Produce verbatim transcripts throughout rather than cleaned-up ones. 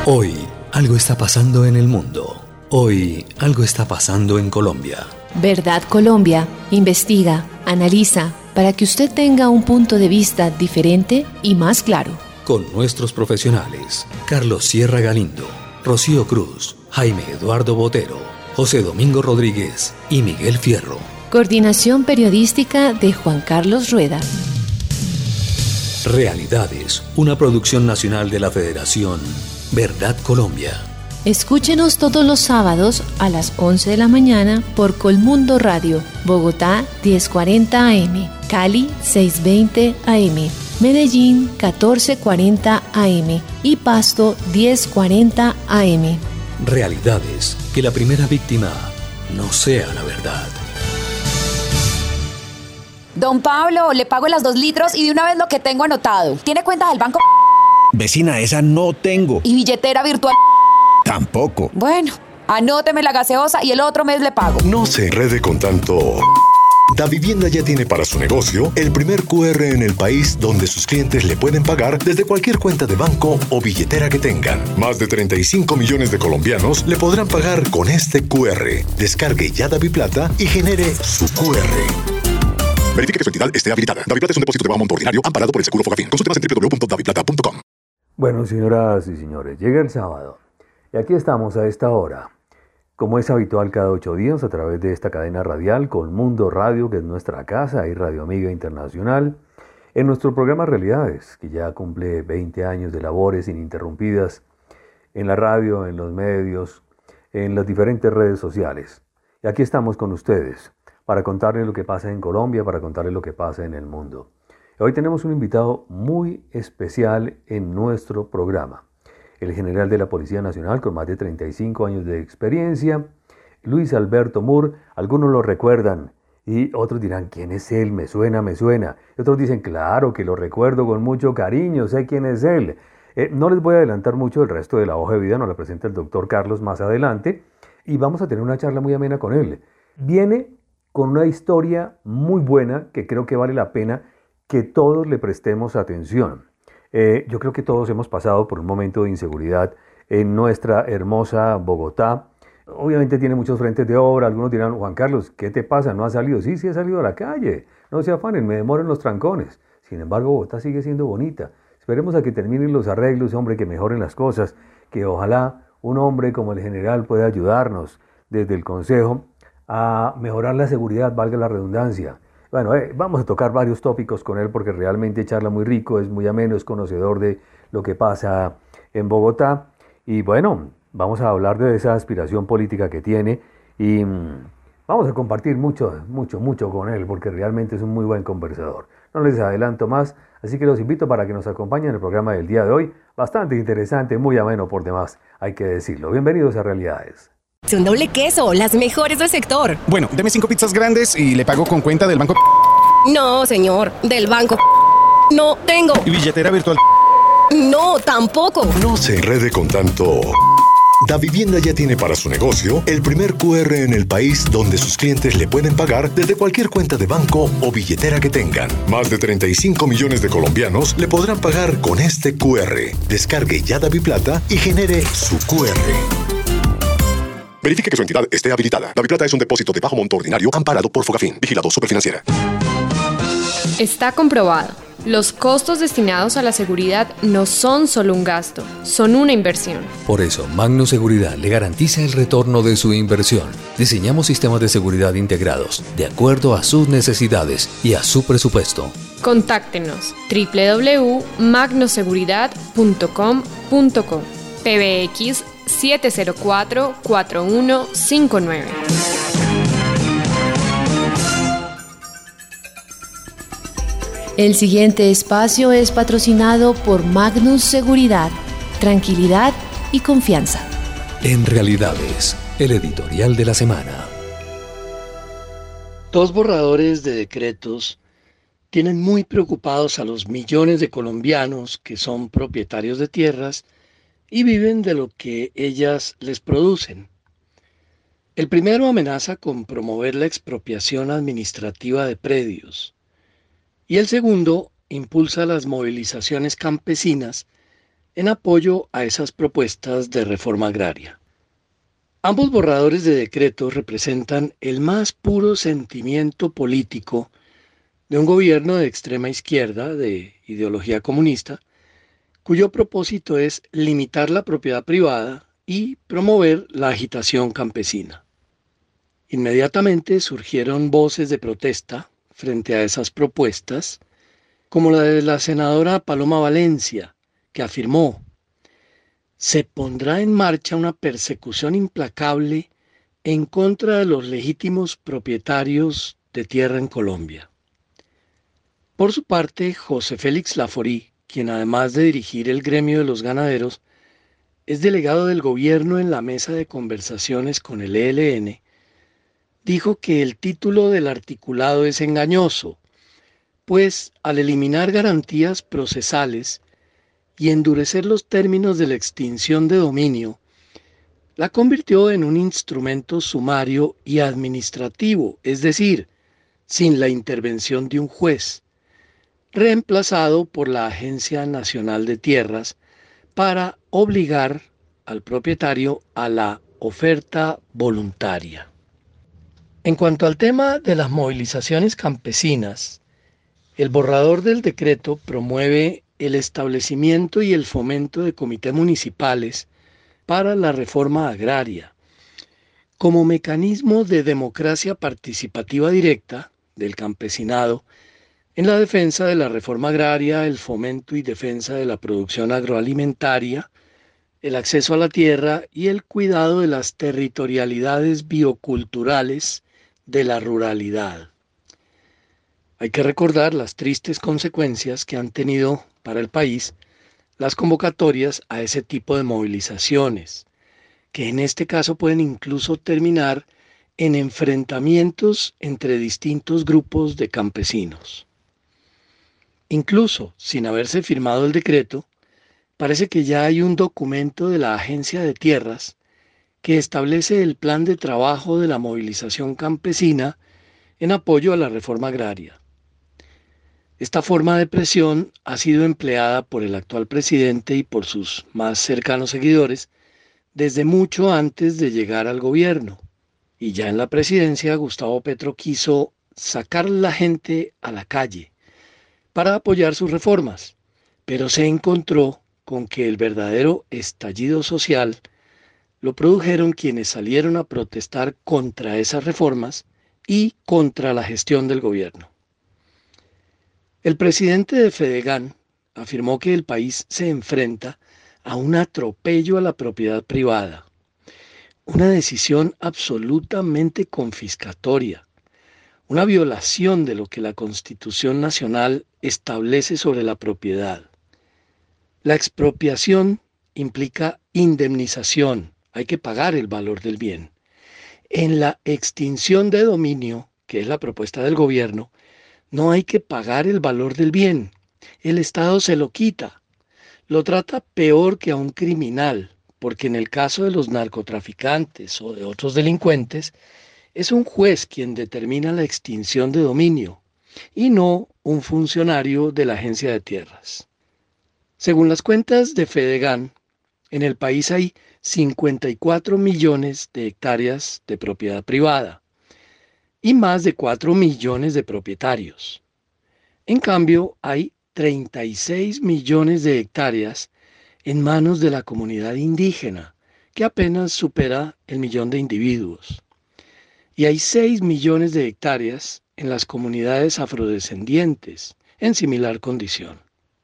Hoy algo está pasando en el mundo. Hoy algo está pasando en Colombia. Verdad Colombia investiga, analiza, para que usted tenga un punto de vista diferente y más claro. Con nuestros profesionales, Carlos Sierra Galindo, Rocío Cruz, Jaime Eduardo Botero, José Domingo Rodríguez y Miguel Fierro. Coordinación periodística de Juan Carlos Rueda. Realidades, una producción nacional de la Federación Verdad Colombia. Escúchenos todos los sábados a las once de la mañana por Colmundo Radio, Bogotá diez cuarenta A M, Cali seiscientos veinte A M, Medellín catorce cuarenta A M y Pasto diez cuarenta A M. Realidades, que la primera víctima no sea la verdad. Don Pablo, le pago las dos litros y de una vez lo que tengo anotado. ¿Tiene cuenta del banco? Vecina, esa no tengo. ¿Y billetera virtual? Tampoco. Bueno, anóteme la gaseosa y el otro mes le pago. No se enrede con tanto. Davivienda ya tiene para su negocio el primer Q R en el país donde sus clientes le pueden pagar desde cualquier cuenta de banco o billetera que tengan. Más de treinta y cinco millones de colombianos le podrán pagar con este Q R. Descargue ya DaviPlata y genere su Q R. Verifique que su entidad esté habilitada. DaviPlata es un depósito de bajo monto ordinario amparado por el Seguro Fogafín. Consulte más en doble u doble u doble u punto daviplata punto com. Bueno, señoras y señores, llega el sábado y aquí estamos a esta hora, como es habitual cada ocho días a través de esta cadena radial Colmundo Radio, que es nuestra casa y Radio Amiga Internacional, en nuestro programa Realidades, que ya cumple veinte años de labores ininterrumpidas en la radio, en los medios, en las diferentes redes sociales. Y aquí estamos con ustedes para contarles lo que pasa en Colombia, para contarles lo que pasa en el mundo. Hoy tenemos un invitado muy especial en nuestro programa. El general de la Policía Nacional con más de treinta y cinco años de experiencia, Luis Alberto Moore. Algunos lo recuerdan y otros dirán, ¿quién es él? Me suena, me suena. Y otros dicen, claro que lo recuerdo con mucho cariño, sé quién es él. Eh, no les voy a adelantar mucho el resto de la hoja de vida, nos la presenta el doctor Carlos más adelante y vamos a tener una charla muy amena con él. Viene con una historia muy buena que creo que vale la pena que todos le prestemos atención. Eh, yo creo que todos hemos pasado por un momento de inseguridad en nuestra hermosa Bogotá. Obviamente tiene muchos frentes de obra. Algunos dirán, Juan Carlos, ¿qué te pasa? ¿No has salido? Sí, sí he salido a la calle. No se afanen, me demoro en los trancones. Sin embargo, Bogotá sigue siendo bonita. Esperemos a que terminen los arreglos, hombre, que mejoren las cosas. Que ojalá un hombre como el general pueda ayudarnos desde el Consejo a mejorar la seguridad, valga la redundancia. Bueno, eh, vamos a tocar varios tópicos con él porque realmente charla muy rico, es muy ameno, es conocedor de lo que pasa en Bogotá. Y bueno, vamos a hablar de esa aspiración política que tiene y mmm, vamos a compartir mucho, mucho, mucho con él porque realmente es un muy buen conversador. No les adelanto más, así que los invito para que nos acompañen en el programa del día de hoy. Bastante interesante, muy ameno por demás, hay que decirlo. Bienvenidos a Realidades. Un doble queso, las mejores del sector. Bueno, deme cinco pizzas grandes y le pago con cuenta del banco. No, señor, del banco. No tengo. ¿Y billetera virtual? No, tampoco. No se enrede con tanto. Davivienda ya tiene para su negocio el primer Q R en el país donde sus clientes le pueden pagar desde cualquier cuenta de banco o billetera que tengan. Más de treinta y cinco millones de colombianos le podrán pagar con este Q R. Descargue ya DaviPlata y genere su Q R. Verifique que su entidad esté habilitada. DaviPlata es un depósito de bajo monto ordinario amparado por Fogafín. Vigilado Superfinanciera. Está comprobado. Los costos destinados a la seguridad no son solo un gasto, son una inversión. Por eso, Magno Seguridad le garantiza el retorno de su inversión. Diseñamos sistemas de seguridad integrados, de acuerdo a sus necesidades y a su presupuesto. Contáctenos doble u doble u doble u punto magnoseguridad punto com punto co. P B X siete cero cuatro, cuatro uno cinco nueve. El siguiente espacio es patrocinado por Magnus Seguridad, tranquilidad y confianza. En Realidades, el editorial de la semana. Dos borradores de decretos tienen muy preocupados a los millones de colombianos que son propietarios de tierras y viven de lo que ellas les producen. El primero amenaza con promover la expropiación administrativa de predios y el segundo impulsa las movilizaciones campesinas en apoyo a esas propuestas de reforma agraria. Ambos borradores de decreto representan el más puro sentimiento político de un gobierno de extrema izquierda, de ideología comunista, cuyo propósito es limitar la propiedad privada y promover la agitación campesina. Inmediatamente surgieron voces de protesta frente a esas propuestas, como la de la senadora Paloma Valencia, que afirmó: se pondrá en marcha una persecución implacable en contra de los legítimos propietarios de tierra en Colombia. Por su parte, José Félix Laforí, quien además de dirigir el gremio de los ganaderos, es delegado del gobierno en la mesa de conversaciones con el E L N, dijo que el título del articulado es engañoso, pues al eliminar garantías procesales y endurecer los términos de la extinción de dominio, la convirtió en un instrumento sumario y administrativo, es decir, sin la intervención de un juez, reemplazado por la Agencia Nacional de Tierras para obligar al propietario a la oferta voluntaria. En cuanto al tema de las movilizaciones campesinas, el borrador del decreto promueve el establecimiento y el fomento de comités municipales para la reforma agraria, como mecanismo de democracia participativa directa del campesinado en la defensa de la reforma agraria, el fomento y defensa de la producción agroalimentaria, el acceso a la tierra y el cuidado de las territorialidades bioculturales de la ruralidad. Hay que recordar las tristes consecuencias que han tenido para el país las convocatorias a ese tipo de movilizaciones, que en este caso pueden incluso terminar en enfrentamientos entre distintos grupos de campesinos. Incluso sin haberse firmado el decreto, parece que ya hay un documento de la Agencia de Tierras que establece el plan de trabajo de la movilización campesina en apoyo a la reforma agraria. Esta forma de presión ha sido empleada por el actual presidente y por sus más cercanos seguidores desde mucho antes de llegar al gobierno. Y ya en la presidencia, Gustavo Petro quiso sacar a la gente a la calle para apoyar sus reformas, pero se encontró con que el verdadero estallido social lo produjeron quienes salieron a protestar contra esas reformas y contra la gestión del gobierno. El presidente de Fedegan afirmó que el país se enfrenta a un atropello a la propiedad privada, una decisión absolutamente confiscatoria, una violación de lo que la Constitución Nacional establece sobre la propiedad. La expropiación implica indemnización, hay que pagar el valor del bien. En la extinción de dominio, que es la propuesta del gobierno, no hay que pagar el valor del bien. El Estado se lo quita. Lo trata peor que a un criminal, porque en el caso de los narcotraficantes o de otros delincuentes, es un juez quien determina la extinción de dominio y no un funcionario de la Agencia de Tierras. Según las cuentas de Fedegan, en el país hay cincuenta y cuatro millones de hectáreas de propiedad privada y más de cuatro millones de propietarios. En cambio, hay treinta y seis millones de hectáreas en manos de la comunidad indígena, que apenas supera el millón de individuos. Y hay seis millones de hectáreas en las comunidades afrodescendientes, en similar condición.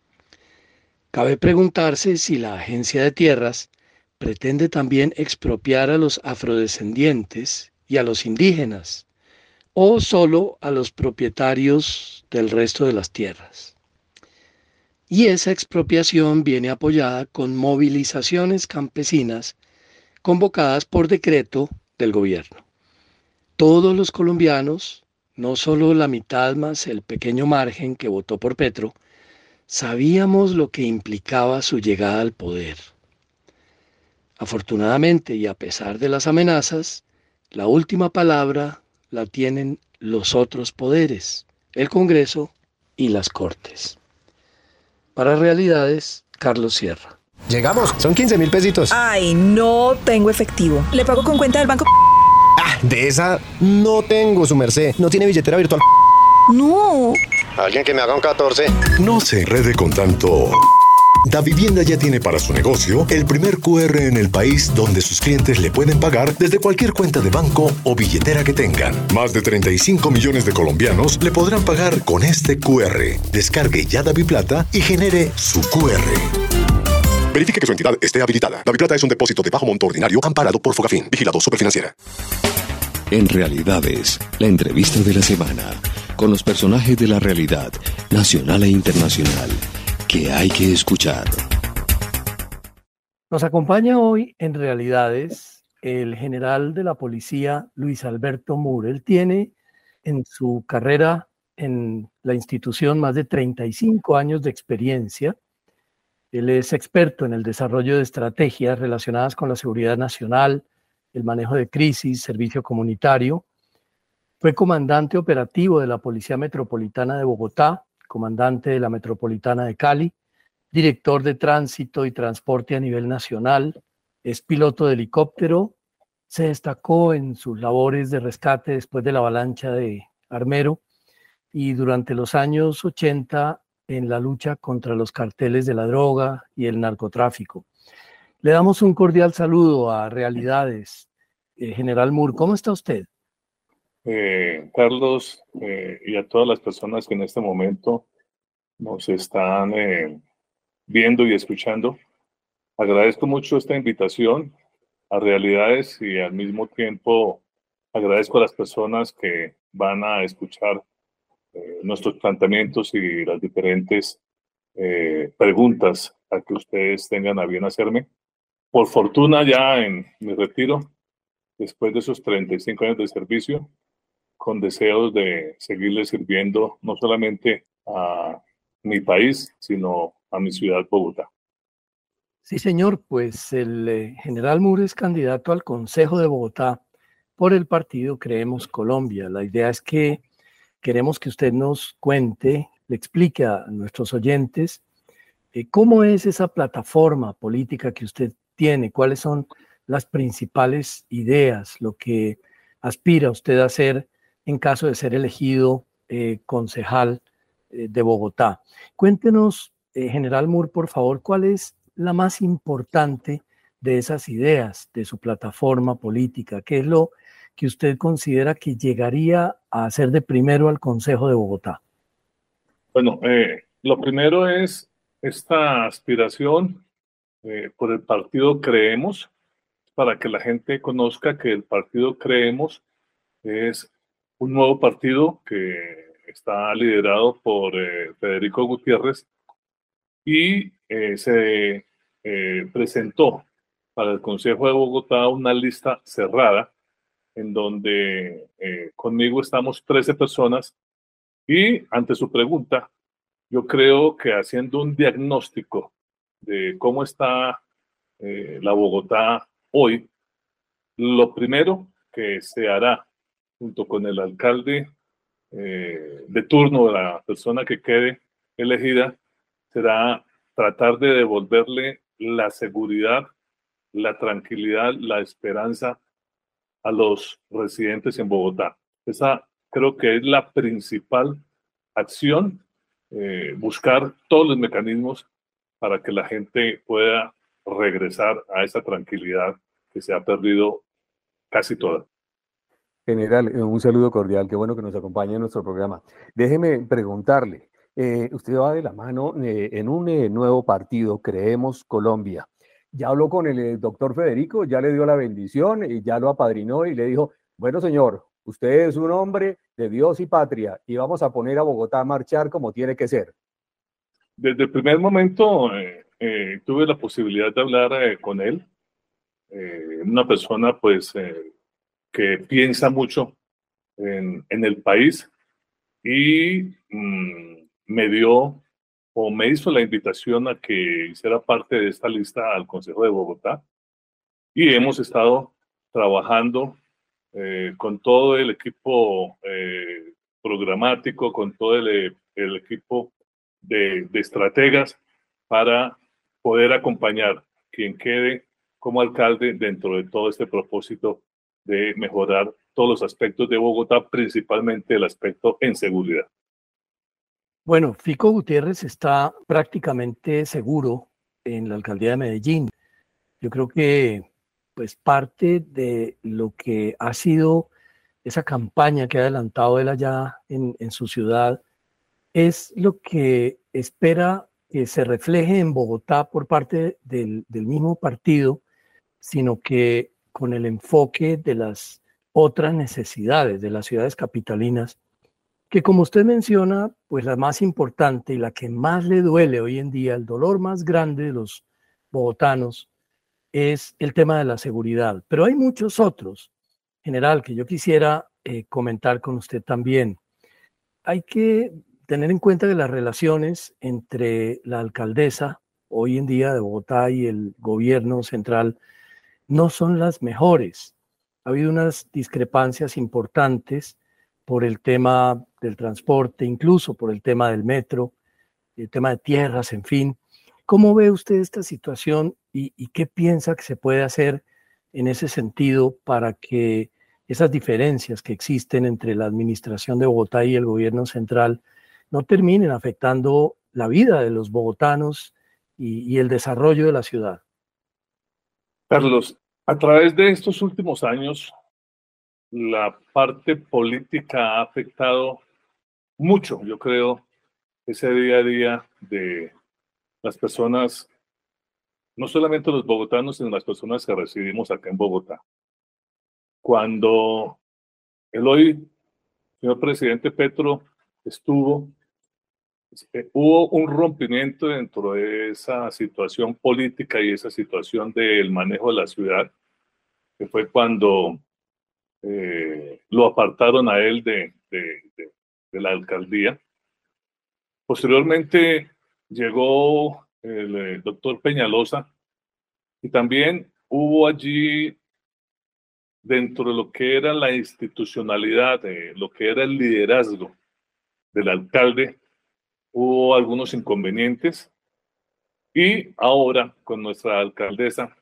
Cabe preguntarse si la Agencia de Tierras pretende también expropiar a los afrodescendientes y a los indígenas, o solo a los propietarios del resto de las tierras. Y esa expropiación viene apoyada con movilizaciones campesinas convocadas por decreto del gobierno. Todos los colombianos, no solo la mitad más el pequeño margen que votó por Petro, sabíamos lo que implicaba su llegada al poder. Afortunadamente y a pesar de las amenazas, la última palabra la tienen los otros poderes, el Congreso y las Cortes. Para Realidades, Carlos Sierra. Llegamos, son quince mil pesitos. Ay, no tengo efectivo. ¿Le pago con cuenta del banco? Ah, de esa no tengo, su merced. ¿No tiene billetera virtual? No. Alguien que me haga un catorce. No se enrede con tanto. Davivienda ya tiene para su negocio el primer Q R en el país donde sus clientes le pueden pagar desde cualquier cuenta de banco o billetera que tengan. Más de treinta y cinco millones de colombianos le podrán pagar con este Q R. Descargue ya DaviPlata y genere su Q R. Verifique que su entidad esté habilitada. DaviPlata es un depósito de bajo monto ordinario amparado por Fogafín. Vigilado Superfinanciera. En Realidades, la entrevista de la semana, con los personajes de la realidad, nacional e internacional, que hay que escuchar. Nos acompaña hoy en Realidades el general de la policía Luis Alberto Mur. Él tiene en su carrera en la institución más de treinta y cinco años de experiencia. Él es experto en el desarrollo de estrategias relacionadas con la seguridad nacional, el manejo de crisis, servicio comunitario. Fue comandante operativo de la Policía Metropolitana de Bogotá, comandante de la Metropolitana de Cali, director de tránsito y transporte a nivel nacional, es piloto de helicóptero, se destacó en sus labores de rescate después de la avalancha de Armero y durante los años ochenta en la lucha contra los carteles de la droga y el narcotráfico. Le damos un cordial saludo a Realidades. Eh, General Mur, ¿cómo está usted? Eh, Carlos, eh, y a todas las personas que en este momento nos están eh, viendo y escuchando, agradezco mucho esta invitación a Realidades y al mismo tiempo agradezco a las personas que van a escuchar eh, nuestros planteamientos y las diferentes eh, preguntas a que ustedes tengan a bien hacerme. Por fortuna, ya en mi retiro, después de esos treinta y cinco años de servicio, con deseos de seguirle sirviendo no solamente a mi país, sino a mi ciudad, Bogotá. Sí, señor, pues el eh, general Mur es candidato al Consejo de Bogotá por el partido Creemos Colombia. La idea es que queremos que usted nos cuente, le explique a nuestros oyentes eh, cómo es esa plataforma política que usted tiene, cuáles son las principales ideas, lo que aspira usted a hacer en caso de ser elegido eh, concejal eh, de Bogotá. Cuéntenos, eh, general Mur, por favor, cuál es la más importante de esas ideas de su plataforma política, qué es lo que usted considera que llegaría a hacer de primero al Consejo de Bogotá. Bueno, eh, lo primero es esta aspiración eh, por el partido Creemos, para que la gente conozca que el partido Creemos es un nuevo partido que está liderado por eh, Federico Gutiérrez y eh, se eh, presentó para el Consejo de Bogotá una lista cerrada en donde eh, conmigo estamos trece personas y ante su pregunta, yo creo que haciendo un diagnóstico de cómo está eh, la Bogotá hoy, lo primero que se hará junto con el alcalde eh, de turno de la persona que quede elegida será tratar de devolverle la seguridad, la tranquilidad, la esperanza a los residentes en Bogotá. Esa creo que es la principal acción, eh, buscar todos los mecanismos para que la gente pueda regresar a esa tranquilidad que se ha perdido casi toda. General, un saludo cordial, qué bueno que nos acompañe en nuestro programa. Déjeme preguntarle, eh, usted va de la mano eh, en un eh, nuevo partido, Creemos Colombia. Ya habló con el eh, doctor Federico, ya le dio la bendición y ya lo apadrinó y le dijo, bueno señor, usted es un hombre de Dios y patria y vamos a poner a Bogotá a marchar como tiene que ser. Desde el primer momento eh, eh, tuve la posibilidad de hablar eh, con él, eh, una persona pues eh, que piensa mucho en, en el país y mmm, me dio o me hizo la invitación a que hiciera parte de esta lista al Consejo de Bogotá y hemos estado trabajando eh, con todo el equipo eh, programático, con todo el, el equipo de, de estrategas para poder acompañar quien quede como alcalde dentro de todo este propósito de mejorar todos los aspectos de Bogotá, principalmente el aspecto en seguridad. Bueno, Fico Gutiérrez está prácticamente seguro en la alcaldía de Medellín. Yo creo que pues parte de lo que ha sido esa campaña que ha adelantado él allá en, en su ciudad es lo que espera que se refleje en Bogotá por parte del, del mismo partido, sino que con el enfoque de las otras necesidades de las ciudades capitalinas, que como usted menciona, pues la más importante y la que más le duele hoy en día, el dolor más grande de los bogotanos, es el tema de la seguridad. Pero hay muchos otros, general, que yo quisiera eh, comentar con usted también. Hay que tener en cuenta que las relaciones entre la alcaldesa hoy en día de Bogotá y el gobierno central no son las mejores. Ha habido unas discrepancias importantes por el tema del transporte, incluso por el tema del metro, el tema de tierras, en fin. ¿Cómo ve usted esta situación y, y qué piensa que se puede hacer en ese sentido para que esas diferencias que existen entre la administración de Bogotá y el gobierno central no terminen afectando la vida de los bogotanos y, y el desarrollo de la ciudad? Carlos, a través de estos últimos años, la parte política ha afectado mucho, yo creo, ese día a día de las personas, no solamente los bogotanos, sino las personas que residimos acá en Bogotá. Cuando el hoy señor presidente Petro estuvo, eh, hubo un rompimiento dentro de esa situación política y esa situación del manejo de la ciudad, que fue cuando eh, lo apartaron a él de, de, de, de la alcaldía. Posteriormente llegó el eh, doctor Peñalosa y también hubo allí, dentro de lo que era la institucionalidad, de lo que era el liderazgo del alcalde, hubo algunos inconvenientes y ahora con nuestra alcaldesa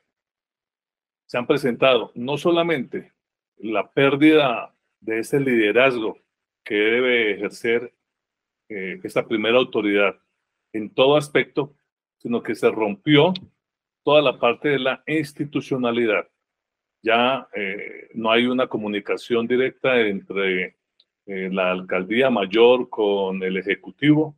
se han presentado no solamente la pérdida de ese liderazgo que debe ejercer eh, esta primera autoridad en todo aspecto, sino que se rompió toda la parte de la institucionalidad. Ya eh, no hay una comunicación directa entre eh, la alcaldía mayor con el ejecutivo.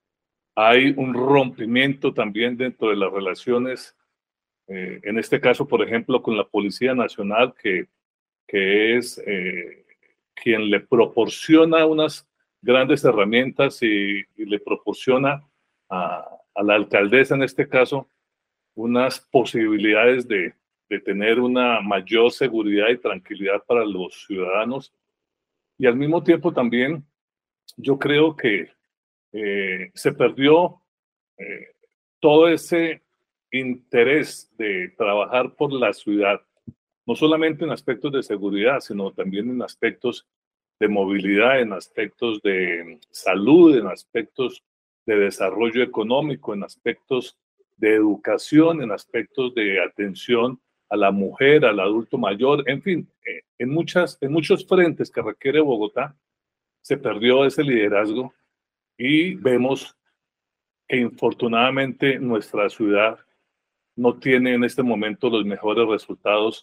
Hay un rompimiento también dentro de las relaciones, eh, en este caso, por ejemplo, con la Policía Nacional, que, que es eh, quien le proporciona unas grandes herramientas y, y le proporciona a, a la alcaldesa, en este caso, unas posibilidades de, de tener una mayor seguridad y tranquilidad para los ciudadanos. Y al mismo tiempo también yo creo que eh, se perdió eh, todo ese interés de trabajar por la ciudad, no solamente en aspectos de seguridad, sino también en aspectos de movilidad, en aspectos de salud, en aspectos de desarrollo económico, en aspectos de educación, en aspectos de atención a la mujer, al adulto mayor, en fin, eh, en, muchas, en muchos frentes que requiere Bogotá, se perdió ese liderazgo y vemos que infortunadamente nuestra ciudad no tiene en este momento los mejores resultados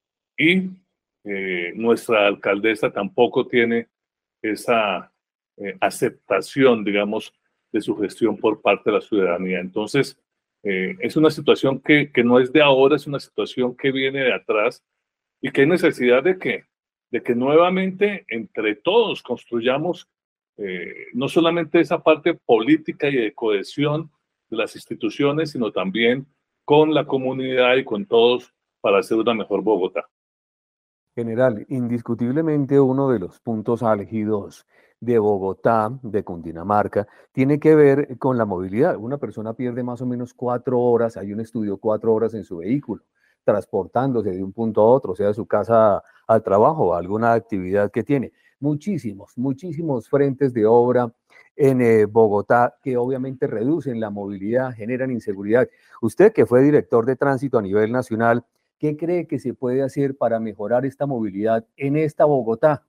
y eh, nuestra alcaldesa tampoco tiene esa eh, aceptación, digamos, de su gestión por parte de la ciudadanía. Entonces, Eh, es una situación que, que no es de ahora, es una situación que viene de atrás y que hay necesidad de que, de que nuevamente entre todos construyamos eh, no solamente esa parte política y de cohesión de las instituciones, sino también con la comunidad y con todos para hacer una mejor Bogotá. General, indiscutiblemente uno de los puntos álgidos de Bogotá, de Cundinamarca, tiene que ver con la movilidad. Una persona pierde más o menos cuatro horas, hay un estudio, cuatro horas en su vehículo, transportándose de un punto a otro, sea de su casa al trabajo o a alguna actividad que tiene. Muchísimos, muchísimos frentes de obra en eh, Bogotá que obviamente reducen la movilidad, generan inseguridad. Usted que fue director de tránsito a nivel nacional, ¿qué cree que se puede hacer para mejorar esta movilidad en esta Bogotá?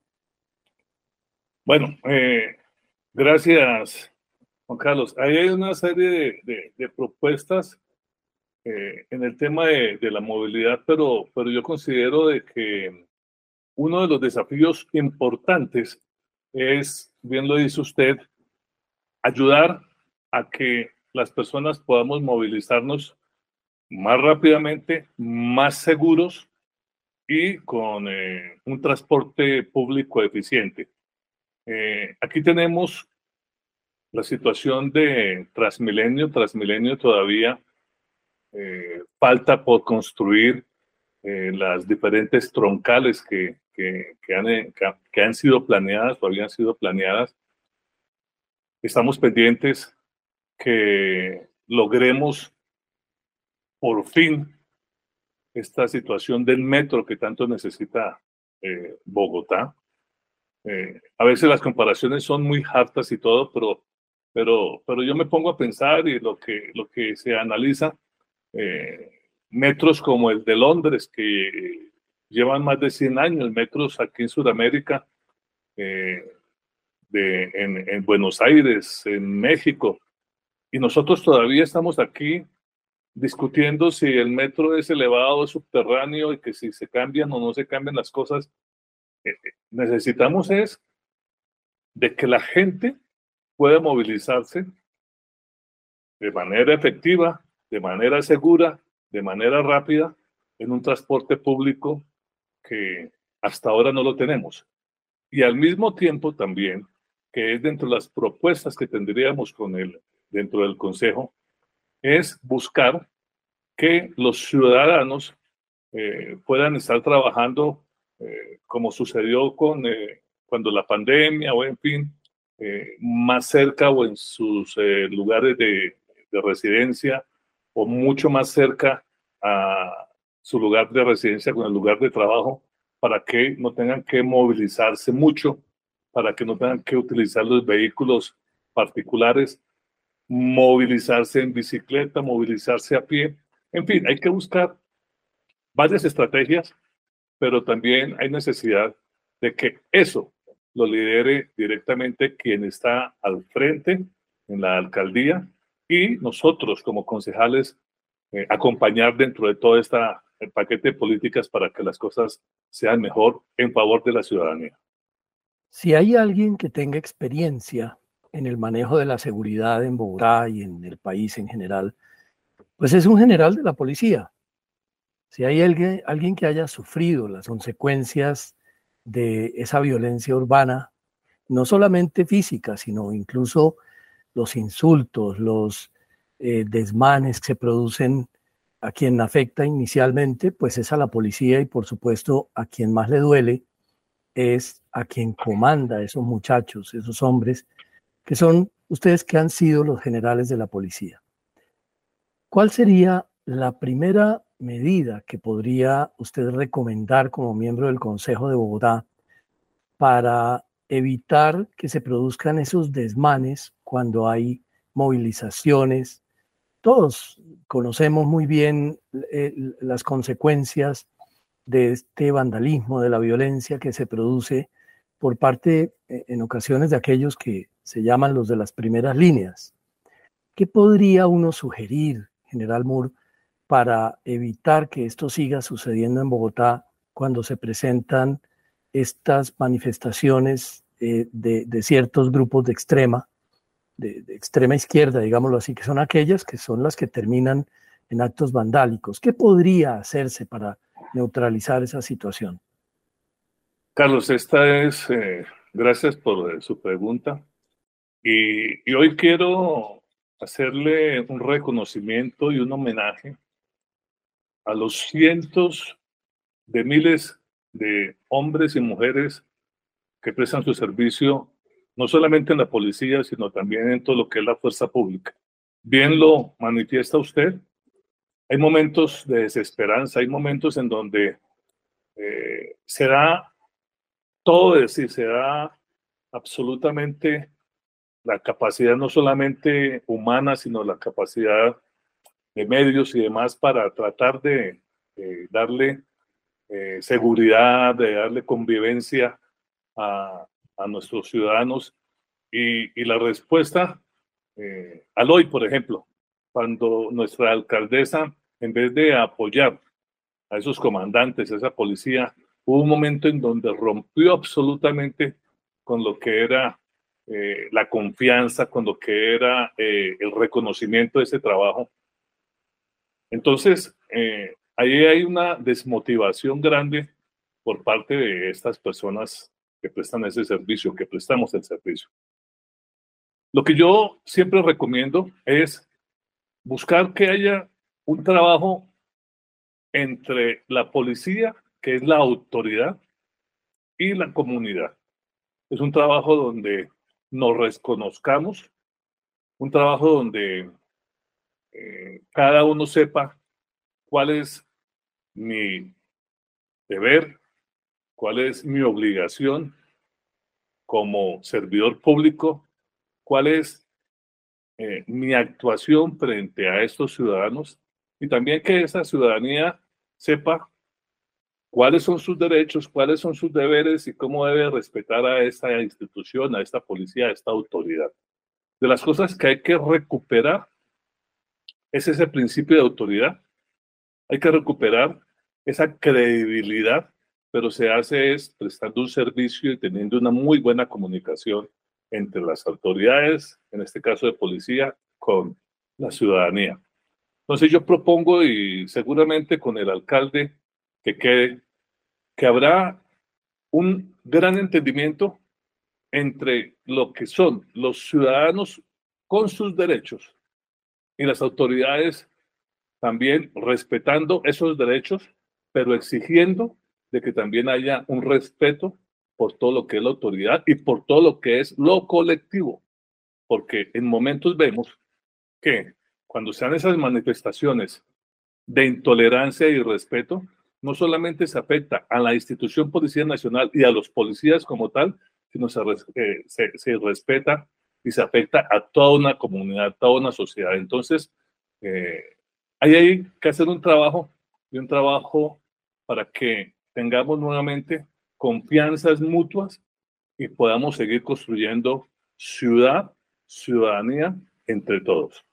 Bueno, eh, gracias, Juan Carlos. Ahí hay una serie de, de, de propuestas eh, en el tema de, de la movilidad, pero, pero yo considero de que uno de los desafíos importantes es, bien lo dice usted, ayudar a que las personas podamos movilizarnos más rápidamente, más seguros y con eh, un transporte público eficiente. Eh, aquí tenemos la situación de Transmilenio. Transmilenio todavía eh, falta por construir eh, las diferentes troncales que, que, que, han, que han sido planeadas o habían sido planeadas. Estamos pendientes que logremos por fin esta situación del metro que tanto necesita eh, Bogotá. Eh, a veces las comparaciones son muy hartas y todo, pero, pero, pero yo me pongo a pensar y lo que, lo que se analiza, eh, metros como el de Londres, que llevan más de cien años, metros aquí en Sudamérica, eh, de, en, en Buenos Aires, en México, y nosotros todavía estamos aquí discutiendo si el metro es elevado o subterráneo y que si se cambian o no se cambian las cosas. Eh, necesitamos es de que la gente pueda movilizarse de manera efectiva, de manera segura, de manera rápida, en un transporte público que hasta ahora no lo tenemos. Y al mismo tiempo también, que es dentro de las propuestas que tendríamos con el, dentro del Consejo, es buscar que los ciudadanos eh, puedan estar trabajando eh, como sucedió con eh, cuando la pandemia o en fin, eh, más cerca o en sus eh, lugares de, de residencia o mucho más cerca a su lugar de residencia con el lugar de trabajo, para que no tengan que movilizarse mucho, para que no tengan que utilizar los vehículos particulares, movilizarse en bicicleta, movilizarse a pie. En fin, hay que buscar varias estrategias, pero también hay necesidad de que eso lo lidere directamente quien está al frente en la alcaldía y nosotros como concejales eh, acompañar dentro de todo este paquete de políticas para que las cosas sean mejor en favor de la ciudadanía. Si hay alguien que tenga experiencia en el manejo de la seguridad en Bogotá y en el país en general, pues es un general de la policía. Si hay alguien, alguien que haya sufrido las consecuencias de esa violencia urbana, no solamente física, sino incluso los insultos, los eh, desmanes que se producen a quien afecta inicialmente, pues es a la policía y por supuesto a quien más le duele es a quien comanda a esos muchachos, esos hombres, que son ustedes que han sido los generales de la policía. ¿Cuál sería la primera medida que podría usted recomendar como miembro del Consejo de Bogotá para evitar que se produzcan esos desmanes cuando hay movilizaciones? Todos conocemos muy bien eh, las consecuencias de este vandalismo, de la violencia que se produce por parte, eh, en ocasiones, de aquellos que se llaman los de las primeras líneas. ¿Qué podría uno sugerir, General Moore, para evitar que esto siga sucediendo en Bogotá cuando se presentan estas manifestaciones eh, de, de ciertos grupos de extrema, de, de extrema izquierda, digámoslo así, que son aquellas que son las que terminan en actos vandálicos? ¿Qué podría hacerse para neutralizar esa situación? Carlos, esta es, eh, gracias por eh, su pregunta. Y, y hoy quiero hacerle un reconocimiento y un homenaje a los cientos de miles de hombres y mujeres que prestan su servicio, no solamente en la policía, sino también en todo lo que es la fuerza pública. Bien lo manifiesta usted. Hay momentos de desesperanza, hay momentos en donde eh, se da todo de sí, se da absolutamente la capacidad no solamente humana, sino la capacidad de medios y demás para tratar de eh, darle eh, seguridad, de darle convivencia a, a nuestros ciudadanos. Y, y la respuesta eh, al hoy, por ejemplo, cuando nuestra alcaldesa, en vez de apoyar a esos comandantes, a esa policía, hubo un momento en donde rompió absolutamente con lo que era eh, la confianza, con lo que era eh, el reconocimiento de ese trabajo. Entonces, eh, ahí hay una desmotivación grande por parte de estas personas que prestan ese servicio, que prestamos el servicio. Lo que yo siempre recomiendo es buscar que haya un trabajo entre la policía, que es la autoridad, y la comunidad. Es un trabajo donde nos reconozcamos, un trabajo donde eh, cada uno sepa cuál es mi deber, cuál es mi obligación como servidor público, cuál es eh, mi actuación frente a estos ciudadanos, y también que esa ciudadanía sepa cuáles son sus derechos, cuáles son sus deberes y cómo debe respetar a esta institución, a esta policía, a esta autoridad. De las cosas que hay que recuperar es ese principio de autoridad. Hay que recuperar esa credibilidad, pero se hace es prestando un servicio y teniendo una muy buena comunicación entre las autoridades, en este caso de policía, con la ciudadanía. Entonces yo propongo, y seguramente con el alcalde que quede, que habrá un gran entendimiento entre lo que son los ciudadanos con sus derechos y las autoridades también respetando esos derechos, pero exigiendo de que también haya un respeto por todo lo que es la autoridad y por todo lo que es lo colectivo. Porque en momentos vemos que cuando se dan esas manifestaciones de intolerancia y respeto, no solamente se afecta a la institución Policía Nacional y a los policías como tal, sino se, eh, se, se respeta y se afecta a toda una comunidad, a toda una sociedad. Entonces, eh, ahí hay que hacer un trabajo y un trabajo para que tengamos nuevamente confianzas mutuas y podamos seguir construyendo ciudad, ciudadanía entre todos.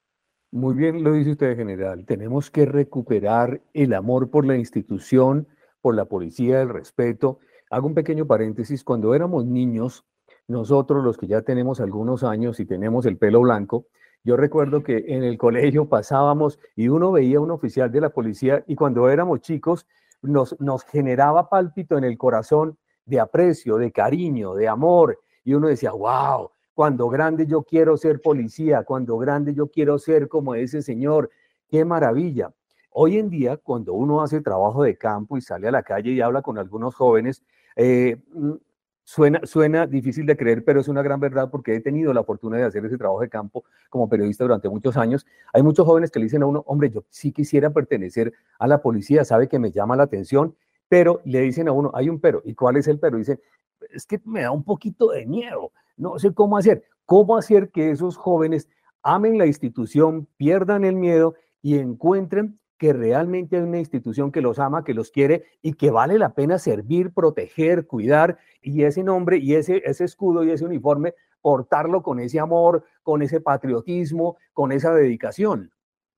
Muy bien lo dice usted, general. Tenemos que recuperar el amor por la institución, por la policía, el respeto. Hago un pequeño paréntesis. Cuando éramos niños, nosotros los que ya tenemos algunos años y tenemos el pelo blanco, yo recuerdo que en el colegio pasábamos y uno veía a un oficial de la policía y cuando éramos chicos nos, nos generaba pálpito en el corazón de aprecio, de cariño, de amor. Y uno decía, wow, cuando grande yo quiero ser policía, cuando grande yo quiero ser como ese señor, qué maravilla. Hoy en día, cuando uno hace trabajo de campo y sale a la calle y habla con algunos jóvenes, eh, suena, suena difícil de creer, pero es una gran verdad porque he tenido la fortuna de hacer ese trabajo de campo como periodista durante muchos años. Hay muchos jóvenes que le dicen a uno, hombre, yo sí quisiera pertenecer a la policía, sabe que me llama la atención, pero le dicen a uno, hay un pero. ¿Y cuál es el pero? Dicen, es que me da un poquito de miedo. No sé cómo hacer, cómo hacer que esos jóvenes amen la institución, pierdan el miedo y encuentren que realmente hay una institución que los ama, que los quiere y que vale la pena servir, proteger, cuidar, y ese nombre y ese, ese escudo y ese uniforme, portarlo con ese amor, con ese patriotismo, con esa dedicación.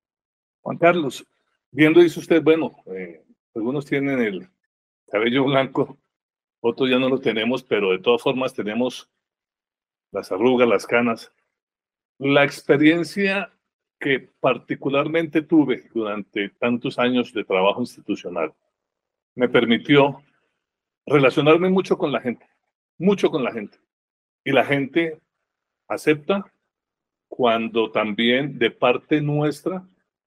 Juan Carlos, viendo dice usted, bueno, eh, algunos tienen el cabello blanco, otros ya no lo tenemos, pero de todas formas tenemos las arrugas, las canas. La experiencia que particularmente tuve durante tantos años de trabajo institucional me permitió relacionarme mucho con la gente, mucho con la gente. Y la gente acepta cuando también de parte nuestra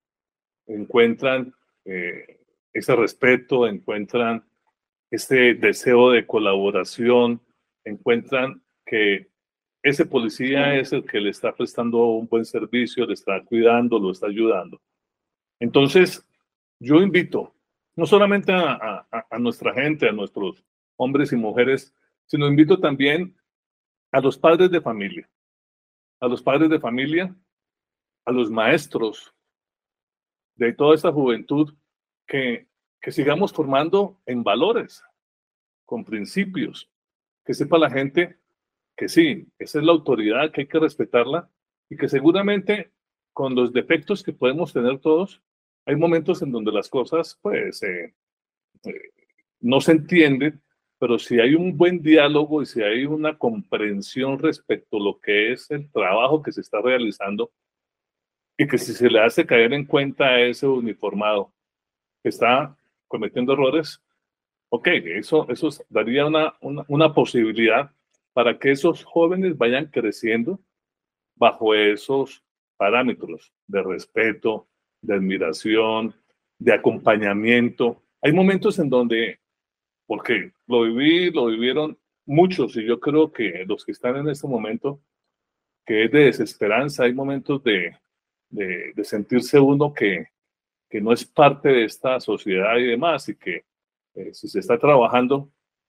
encuentran eh, ese respeto, encuentran ese deseo de colaboración, encuentran que ese policía es el que le está prestando un buen servicio, le está cuidando, lo está ayudando. Entonces, yo invito no solamente a, a, a nuestra gente, a nuestros hombres y mujeres, sino invito también a los padres de familia, a los padres de familia, a los maestros de toda esta juventud, que, que sigamos formando en valores, con principios, que sepa la gente que sí, esa es la autoridad, que hay que respetarla y que seguramente con los defectos que podemos tener todos, hay momentos en donde las cosas pues eh, eh, no se entienden, pero si hay un buen diálogo y si hay una comprensión respecto a lo que es el trabajo que se está realizando y que si se le hace caer en cuenta a ese uniformado que está cometiendo errores, ok, eso, eso daría una, una, una posibilidad para que esos jóvenes vayan creciendo bajo esos parámetros de respeto, de admiración, de acompañamiento. Hay momentos en donde, porque lo viví, lo vivieron muchos, y yo creo que los que están en este momento, que es de desesperanza, hay momentos de, de, de sentirse uno que, que no es parte de esta sociedad y demás, y que eh, si se está trabajando,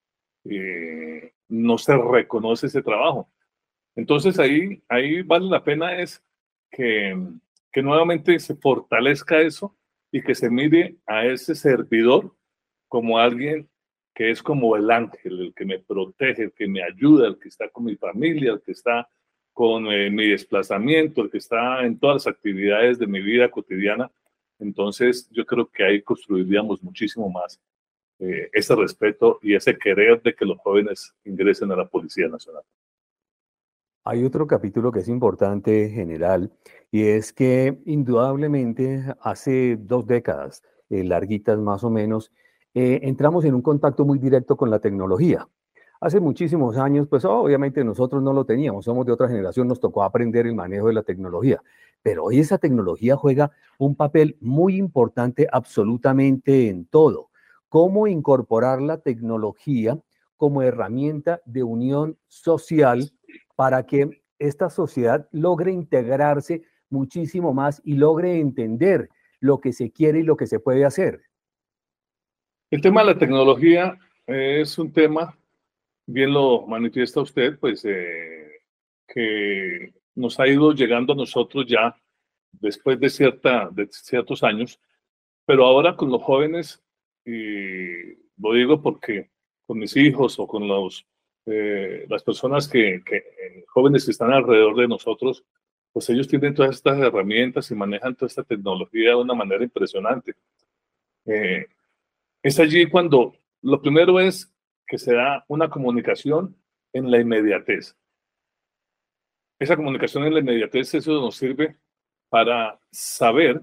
eh, no se reconoce ese trabajo. Entonces ahí, ahí vale la pena es que, que nuevamente se fortalezca eso y que se mire a ese servidor como alguien que es como el ángel, el que me protege, el que me ayuda, el que está con mi familia, el que está con eh, mi desplazamiento, el que está en todas las actividades de mi vida cotidiana. Entonces yo creo que ahí construiríamos muchísimo más eh, ese respeto y ese querer de que los jóvenes ingresen a la Policía Nacional. Hay otro capítulo que es importante, general, y es que indudablemente hace dos décadas, eh, larguitas más o menos, eh, entramos en un contacto muy directo con la tecnología. Hace muchísimos años, pues obviamente nosotros no lo teníamos, somos de otra generación, nos tocó aprender el manejo de la tecnología, pero hoy esa tecnología juega un papel muy importante absolutamente en todo. Cómo incorporar la tecnología como herramienta de unión social para que esta sociedad logre integrarse muchísimo más y logre entender lo que se quiere y lo que se puede hacer. El tema de la tecnología es un tema, bien lo manifiesta usted, pues eh, que nos ha ido llegando a nosotros ya después de, cierta, de ciertos años, pero ahora con los jóvenes, y lo digo porque con mis hijos o con los Eh, las personas que, que eh, jóvenes que están alrededor de nosotros, pues ellos tienen todas estas herramientas y manejan toda esta tecnología de una manera impresionante. Eh, es allí cuando lo primero es que se da una comunicación en la inmediatez. Esa comunicación en la inmediatez, eso nos sirve para saber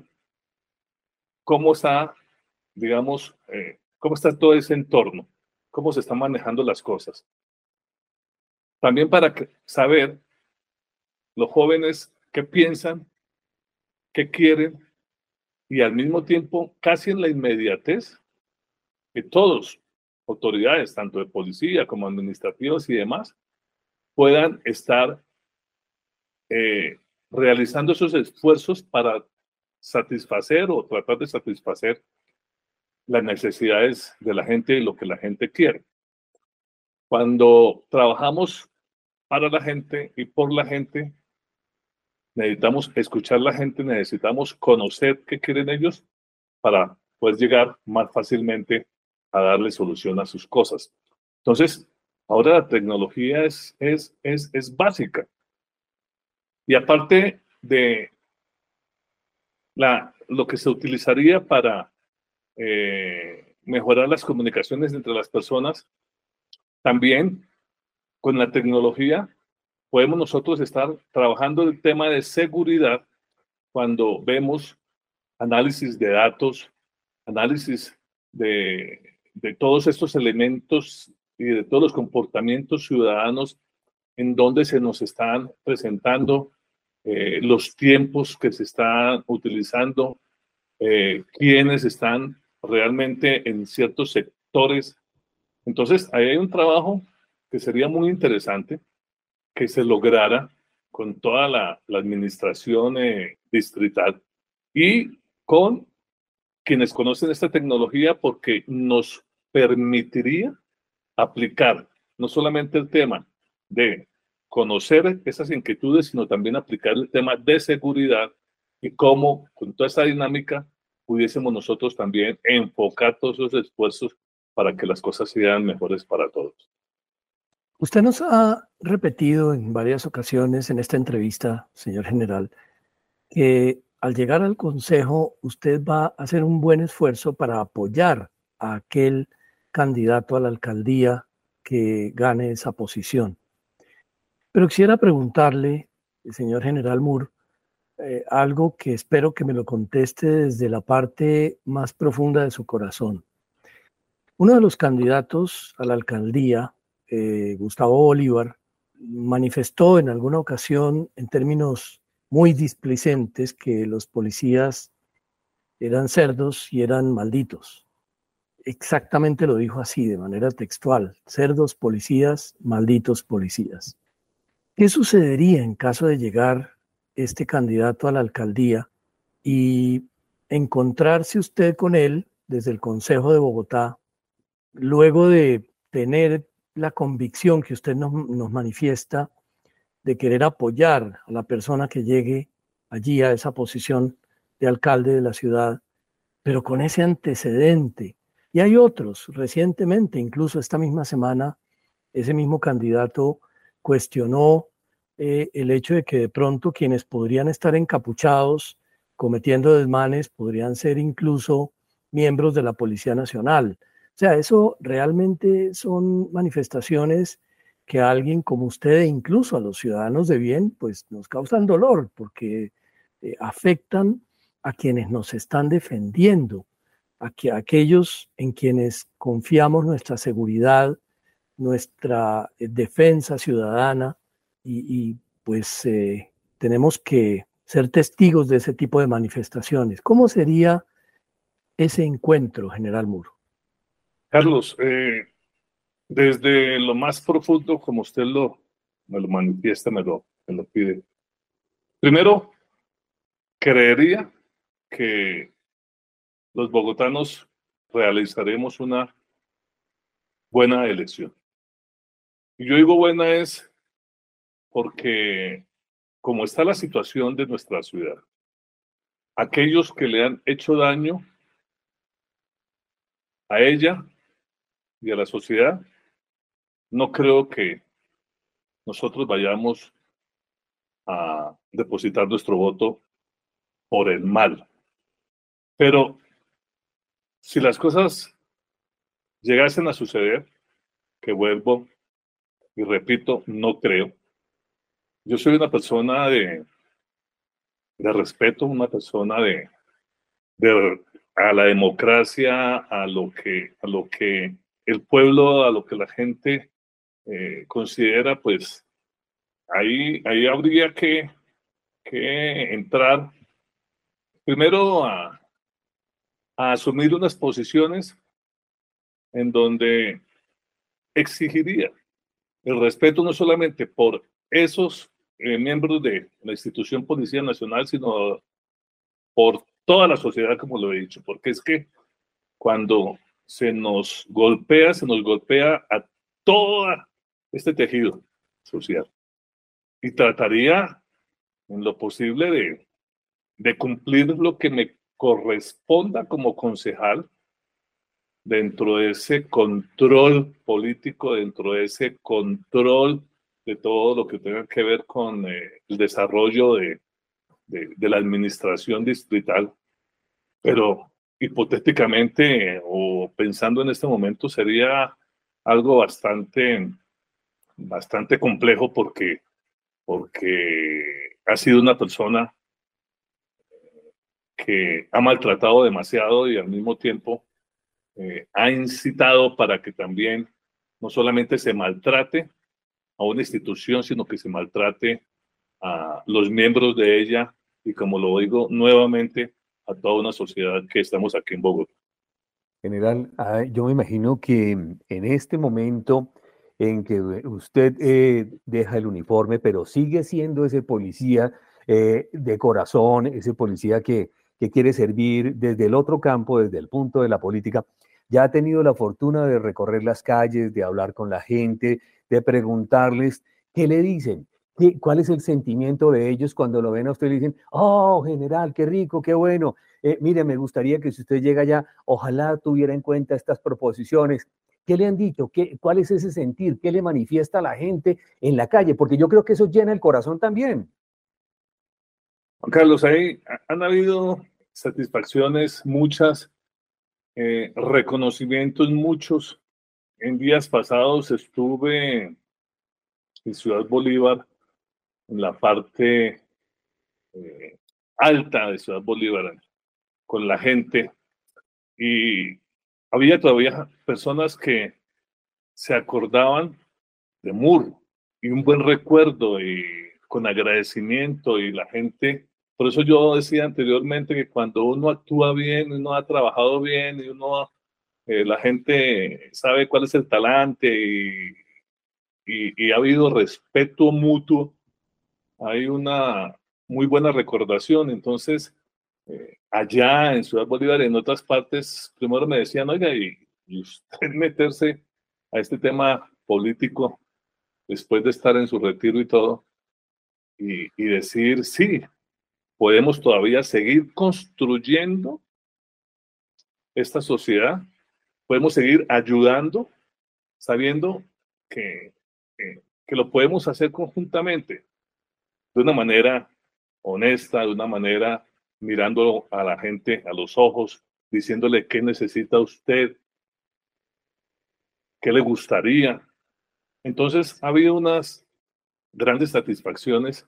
cómo está, digamos, eh, cómo está todo ese entorno, cómo se están manejando las cosas. También para saber los jóvenes qué piensan, qué quieren, y al mismo tiempo, casi en la inmediatez, que todos, autoridades, tanto de policía como administrativos y demás, puedan estar eh, realizando esos esfuerzos para satisfacer o tratar de satisfacer las necesidades de la gente y lo que la gente quiere. Cuando trabajamos para la gente y por la gente, necesitamos escuchar a la gente, necesitamos conocer qué quieren ellos para poder llegar más fácilmente a darle solución a sus cosas. Entonces, ahora la tecnología es, es, es, es básica. Y aparte de la, lo que se utilizaría para eh, mejorar las comunicaciones entre las personas, también con la tecnología podemos nosotros estar trabajando el tema de seguridad cuando vemos análisis de datos, análisis de, de todos estos elementos y de todos los comportamientos ciudadanos en donde se nos están presentando eh, los tiempos que se están utilizando, eh, quienes están realmente en ciertos sectores. Entonces, ahí hay un trabajo que sería muy interesante que se lograra con toda la, la administración eh, distrital y con quienes conocen esta tecnología, porque nos permitiría aplicar no solamente el tema de conocer esas inquietudes, sino también aplicar el tema de seguridad y cómo con toda esta dinámica pudiésemos nosotros también enfocar todos esos esfuerzos para que las cosas sean mejores para todos. Usted nos ha repetido en varias ocasiones en esta entrevista, señor general, que al llegar al Consejo usted va a hacer un buen esfuerzo para apoyar a aquel candidato a la alcaldía que gane esa posición. Pero quisiera preguntarle, señor general Moore, eh, algo que espero que me lo conteste desde la parte más profunda de su corazón. Uno de los candidatos a la alcaldía, eh, Gustavo Bolívar, manifestó en alguna ocasión en términos muy displicentes que los policías eran cerdos y eran malditos. Exactamente lo dijo así, de manera textual: cerdos policías, malditos policías. ¿Qué sucedería en caso de llegar este candidato a la alcaldía y encontrarse usted con él desde el Consejo de Bogotá, luego de tener la convicción que usted nos, nos manifiesta de querer apoyar a la persona que llegue allí a esa posición de alcalde de la ciudad, pero con ese antecedente? Y hay otros, recientemente, incluso esta misma semana, ese mismo candidato cuestionó eh, el hecho de que de pronto quienes podrían estar encapuchados cometiendo desmanes podrían ser incluso miembros de la Policía Nacional. O sea, eso realmente son manifestaciones que a alguien como usted e incluso a los ciudadanos de bien, pues nos causan dolor porque eh, afectan a quienes nos están defendiendo, a, que, a aquellos en quienes confiamos nuestra seguridad, nuestra eh, defensa ciudadana y, y pues eh, tenemos que ser testigos de ese tipo de manifestaciones. ¿Cómo sería ese encuentro, general Moore? Carlos, eh, desde lo más profundo, como usted lo, me lo manifiesta, me lo, me lo pide. Primero, creería que los bogotanos realizaremos una buena elección. Y yo digo buena es porque, como está la situación de nuestra ciudad, aquellos que le han hecho daño a ella y a la sociedad, no creo que nosotros vayamos a depositar nuestro voto por el mal. Pero si las cosas llegasen a suceder, que vuelvo y repito, no creo. Yo soy una persona de, de respeto, una persona de, de a la democracia, a lo que, a lo que el pueblo, a lo que la gente eh, considera, pues ahí, ahí habría que, que entrar primero a, a asumir unas posiciones en donde exigiría el respeto no solamente por esos eh, miembros de la institución Policía Nacional, sino por toda la sociedad, como lo he dicho, porque es que cuando se nos golpea, se nos golpea a todo este tejido social. Y trataría en lo posible de, de cumplir lo que me corresponda como concejal dentro de ese control político, dentro de ese control de todo lo que tenga que ver con eh, el desarrollo de, de, de la administración distrital. Pero hipotéticamente eh, o pensando en este momento sería algo bastante, bastante complejo porque, porque ha sido una persona que ha maltratado demasiado y al mismo tiempo eh, ha incitado para que también no solamente se maltrate a una institución, sino que se maltrate a los miembros de ella y, como lo digo nuevamente, a toda una sociedad que estamos aquí en Bogotá. General, yo me imagino que en este momento en que usted eh, deja el uniforme, pero sigue siendo ese policía eh, de corazón, ese policía que, que quiere servir desde el otro campo, desde el punto de la política, ya ha tenido la fortuna de recorrer las calles, de hablar con la gente, de preguntarles ¿Qué le dicen? ¿Qué, ¿Cuál es el sentimiento de ellos cuando lo ven a usted y le dicen, oh, general, qué rico, qué bueno? Eh, mire, me gustaría que si usted llega allá, ojalá tuviera en cuenta estas proposiciones. ¿Qué le han dicho? ¿Qué, ¿Cuál es ese sentir? ¿Qué le manifiesta a la gente en la calle? Porque yo creo que eso llena el corazón también. Juan Carlos, ahí han habido satisfacciones muchas, eh, reconocimientos muchos. En días pasados estuve en Ciudad Bolívar, en la parte eh, alta de Ciudad Bolívar, con la gente, y había todavía personas que se acordaban de Moore y un buen recuerdo y con agradecimiento, y la gente, por eso yo decía anteriormente que cuando uno actúa bien, uno ha trabajado bien y uno, eh, la gente sabe cuál es el talante y, y, y ha habido respeto mutuo, hay una muy buena recordación. Entonces, eh, allá en Ciudad Bolívar y en otras partes, primero me decían, oiga, y, y usted meterse a este tema político después de estar en su retiro y todo, y, y decir, sí, podemos todavía seguir construyendo esta sociedad, podemos seguir ayudando, sabiendo que, que, que lo podemos hacer conjuntamente, de una manera honesta, de una manera mirando a la gente a los ojos, diciéndole qué necesita usted, qué le gustaría. Entonces, ha habido unas grandes satisfacciones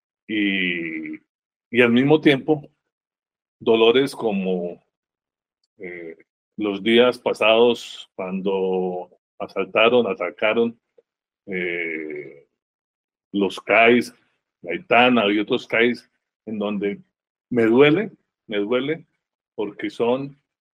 y, y al mismo tiempo dolores como eh, los días pasados cuando asaltaron, atacaron eh, los C A Is, Gaitana y otros C A Is, en donde me duele, me duele porque son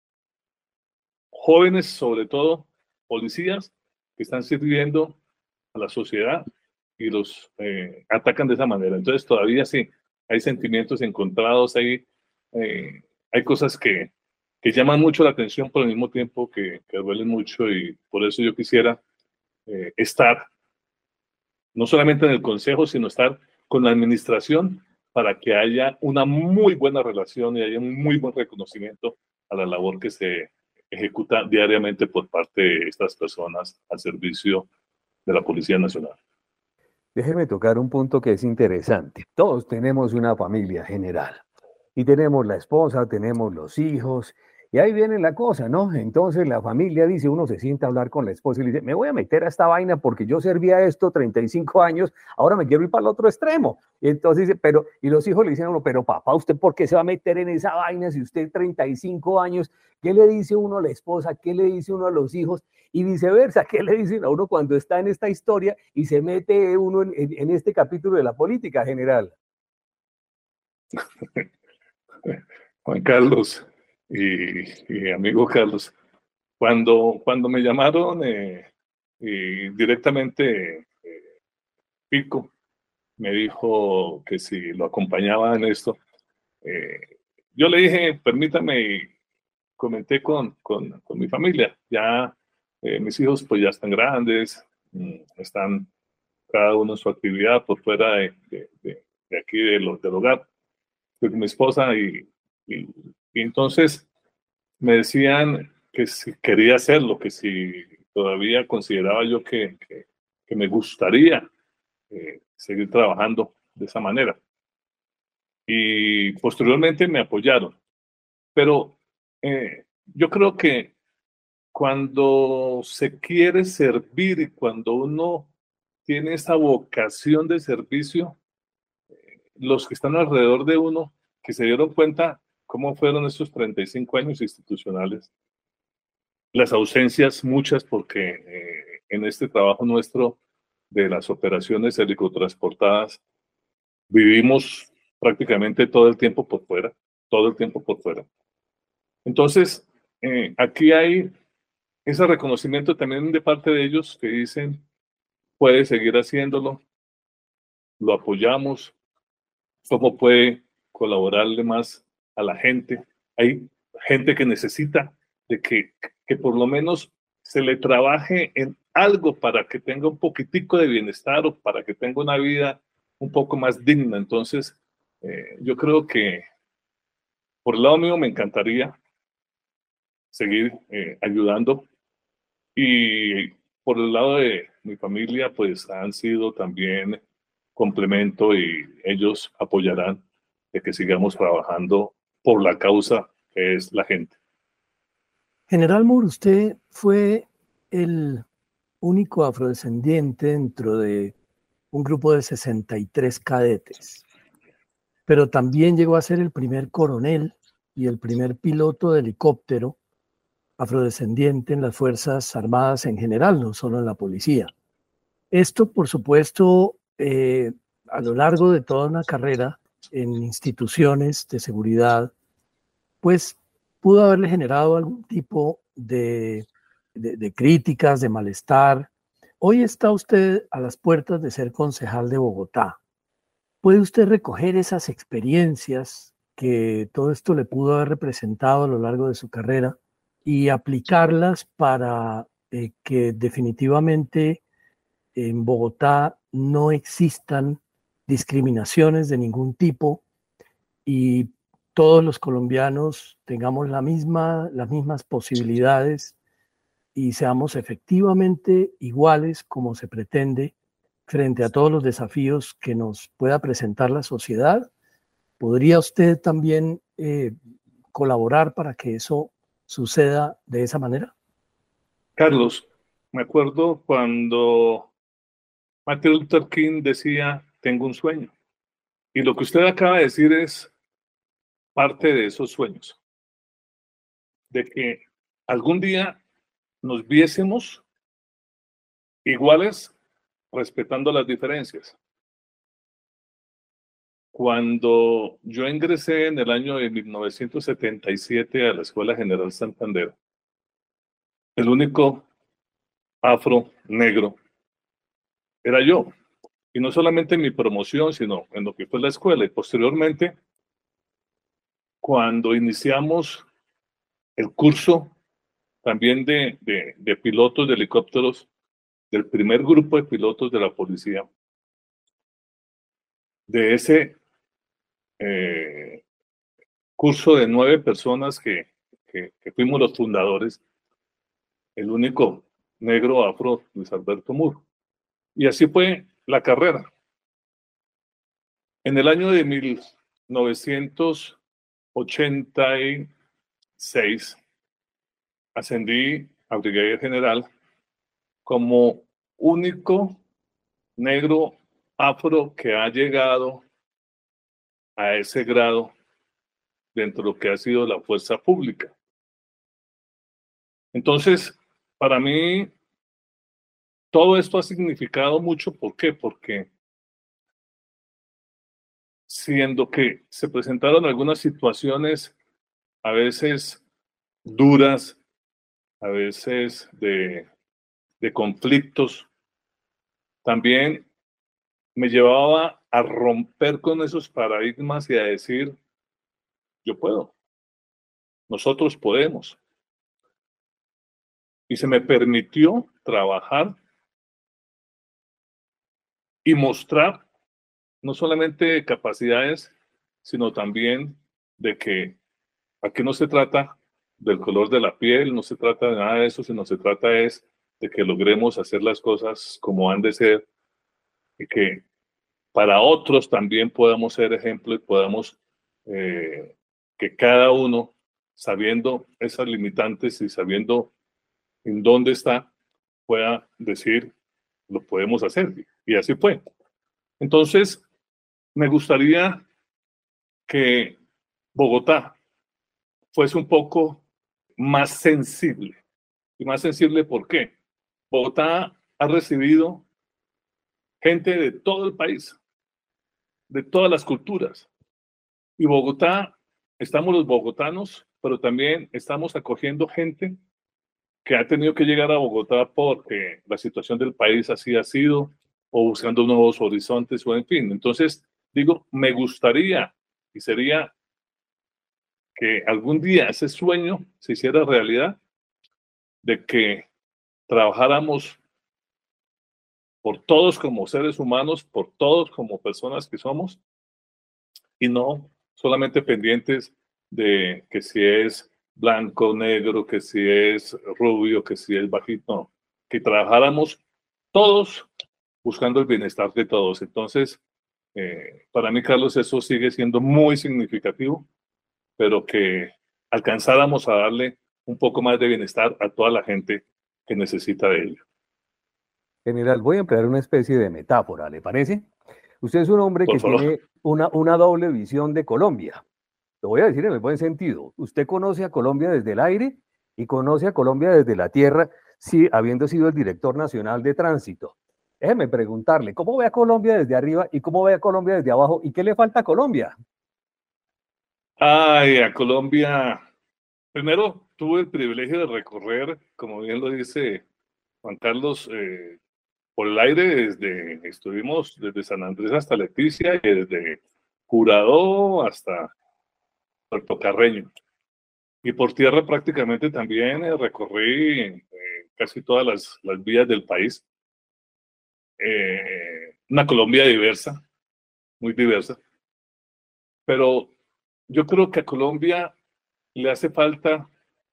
jóvenes, sobre todo policías, que están sirviendo a la sociedad y los eh, atacan de esa manera. Entonces todavía sí, hay sentimientos encontrados, hay, eh, hay cosas que, que llaman mucho la atención, pero al mismo tiempo que, que duelen mucho, y por eso yo quisiera eh, estar no solamente en el consejo, sino estar con la administración para que haya una muy buena relación y haya un muy buen reconocimiento a la labor que se ejecuta diariamente por parte de estas personas al servicio de la Policía Nacional. Déjeme tocar un punto que es interesante. Todos tenemos una familia general y tenemos la esposa, tenemos los hijos, y ahí viene la cosa, ¿no? Entonces la familia dice, uno se sienta a hablar con la esposa y le dice, me voy a meter a esta vaina porque yo servía esto treinta y cinco años, ahora me quiero ir para el otro extremo. Y entonces dice, pero, y los hijos le dicen a uno, pero papá, ¿usted por qué se va a meter en esa vaina si usted treinta y cinco años? ¿Qué le dice uno a la esposa? ¿Qué le dice uno a los hijos? Y viceversa, ¿qué le dicen a uno cuando está en esta historia y se mete uno en, en, en este capítulo de la política general? Juan Carlos y, y amigo Carlos, cuando, cuando me llamaron eh, y directamente eh, Pico me dijo que si lo acompañaba en esto, eh, yo le dije, permítame, y comenté con, con, con mi familia. Ya eh, mis hijos pues ya están grandes, están cada uno en su actividad por fuera de, de, de, de aquí de lo, del hogar. Estoy con mi esposa y, y, y entonces me decían que si quería hacerlo, que si todavía consideraba yo que, que, que me gustaría eh, seguir trabajando de esa manera. Y posteriormente me apoyaron. Pero eh, yo creo que cuando se quiere servir y cuando uno tiene esa vocación de servicio, eh, los que están alrededor de uno, que se dieron cuenta cómo fueron estos treinta y cinco años institucionales, las ausencias muchas, porque eh, en este trabajo nuestro de las operaciones helicotransportadas vivimos prácticamente todo el tiempo por fuera, todo el tiempo por fuera. Entonces, eh, aquí hay ese reconocimiento también de parte de ellos que dicen, puede seguir haciéndolo, lo apoyamos, cómo puede colaborarle más a la gente. Hay gente que necesita de que, que por lo menos se le trabaje en algo para que tenga un poquitico de bienestar o para que tenga una vida un poco más digna. Entonces, eh, yo creo que por el lado mío me encantaría seguir eh, ayudando, y por el lado de mi familia, pues han sido también complemento y ellos apoyarán de que sigamos trabajando por la causa que es la gente. General Moore, usted fue el único afrodescendiente dentro de un grupo de sesenta y tres cadetes, pero también llegó a ser el primer coronel y el primer piloto de helicóptero afrodescendiente en las Fuerzas Armadas en general, no solo en la policía. Esto, por supuesto, eh, a lo largo de toda una carrera en instituciones de seguridad, pues pudo haberle generado algún tipo de, de, de críticas, de malestar. Hoy está usted a las puertas de ser concejal de Bogotá. ¿Puede usted recoger esas experiencias que todo esto le pudo haber representado a lo largo de su carrera y aplicarlas para eh, que definitivamente en Bogotá no existan discriminaciones de ningún tipo y todos los colombianos tengamos la misma, las mismas posibilidades y seamos efectivamente iguales como se pretende frente a todos los desafíos que nos pueda presentar la sociedad? ¿Podría usted también eh, colaborar para que eso suceda de esa manera? Carlos, me acuerdo cuando Martin Luther King decía, tengo un sueño. Y lo que usted acaba de decir es parte de esos sueños. De que algún día nos viésemos iguales, respetando las diferencias. Cuando yo ingresé en el año de mil novecientos setenta y siete a la Escuela General Santander, el único afro negro era yo. Y no solamente en mi promoción, sino en lo que fue la escuela. Y posteriormente, cuando iniciamos el curso también de, de, de pilotos de helicópteros, del primer grupo de pilotos de la policía, de ese eh, curso de nueve personas que, que, que fuimos los fundadores, el único negro afro, Luis Alberto Moore. Y así fue la carrera. En el año de mil novecientos ochenta y seis ascendí a brigadier general como único negro afro que ha llegado a ese grado dentro de lo que ha sido la fuerza pública. Entonces, para mí, todo esto ha significado mucho. ¿Por qué? Porque siendo que se presentaron algunas situaciones a veces duras, a veces de, de conflictos, también me llevaba a romper con esos paradigmas y a decir, yo puedo, nosotros podemos. Y se me permitió trabajar y mostrar no solamente capacidades, sino también de que aquí no se trata del color de la piel, no se trata de nada de eso, sino se trata es de que logremos hacer las cosas como han de ser y que para otros también podamos ser ejemplo y podamos eh, que cada uno, sabiendo esas limitantes y sabiendo en dónde está, pueda decir, lo podemos hacer. Y así fue. Entonces, me gustaría que Bogotá fuese un poco más sensible. ¿Y más sensible por qué? Bogotá ha recibido gente de todo el país, de todas las culturas. Y Bogotá, estamos los bogotanos, pero también estamos acogiendo gente que ha tenido que llegar a Bogotá porque la situación del país así ha sido, o buscando nuevos horizontes, o en fin. Entonces, digo, me gustaría y sería que algún día ese sueño se hiciera realidad de que trabajáramos por todos como seres humanos, por todos como personas que somos, y no solamente pendientes de que si es blanco, negro, que si es rubio, que si es bajito, no, que trabajáramos todos buscando el bienestar de todos. Entonces, eh, para mí, Carlos, eso sigue siendo muy significativo, pero que alcanzáramos a darle un poco más de bienestar a toda la gente que necesita de ello. General, voy a emplear una especie de metáfora, ¿le parece? Usted es un hombre Por que favor. tiene una, una doble visión de Colombia. Lo voy a decir en el buen sentido. Usted conoce a Colombia desde el aire y conoce a Colombia desde la tierra, sí, habiendo sido el director nacional de tránsito. Déjeme preguntarle, ¿cómo ve a Colombia desde arriba y cómo ve a Colombia desde abajo? ¿Y qué le falta a Colombia? Ay, a Colombia. Primero, tuve el privilegio de recorrer, como bien lo dice Juan Carlos, eh, por el aire desde, estuvimos desde San Andrés hasta Leticia y desde Jurado hasta Puerto Carreño. Y por tierra prácticamente también eh, recorrí eh, casi todas las, las vías del país. Eh, una Colombia diversa, muy diversa. Pero yo creo que a Colombia le hace falta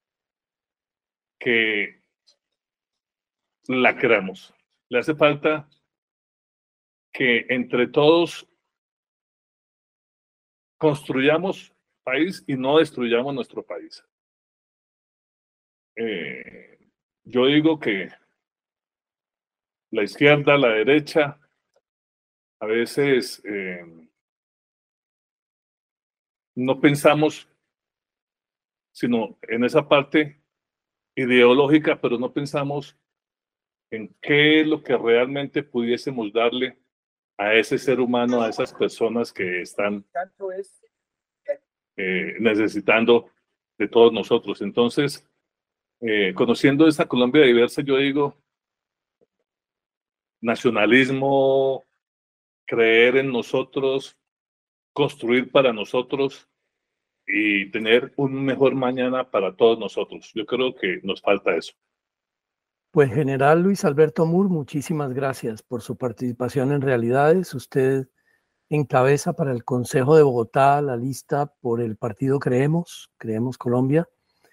que la queramos. Le hace falta que entre todos construyamos país y no destruyamos nuestro país. Eh, yo digo que la izquierda, la derecha, a veces eh, no pensamos sino en esa parte ideológica, pero no pensamos en qué es lo que realmente pudiésemos darle a ese ser humano, a esas personas que están eh, necesitando de todos nosotros. Entonces, eh, conociendo esta Colombia diversa, yo digo, nacionalismo, creer en nosotros, construir para nosotros y tener un mejor mañana para todos nosotros. Yo creo que nos falta eso. Pues General Luis Alberto Mur, muchísimas gracias por su participación en Realidades. Usted encabeza para el Consejo de Bogotá la lista por el partido Creemos, Creemos Colombia.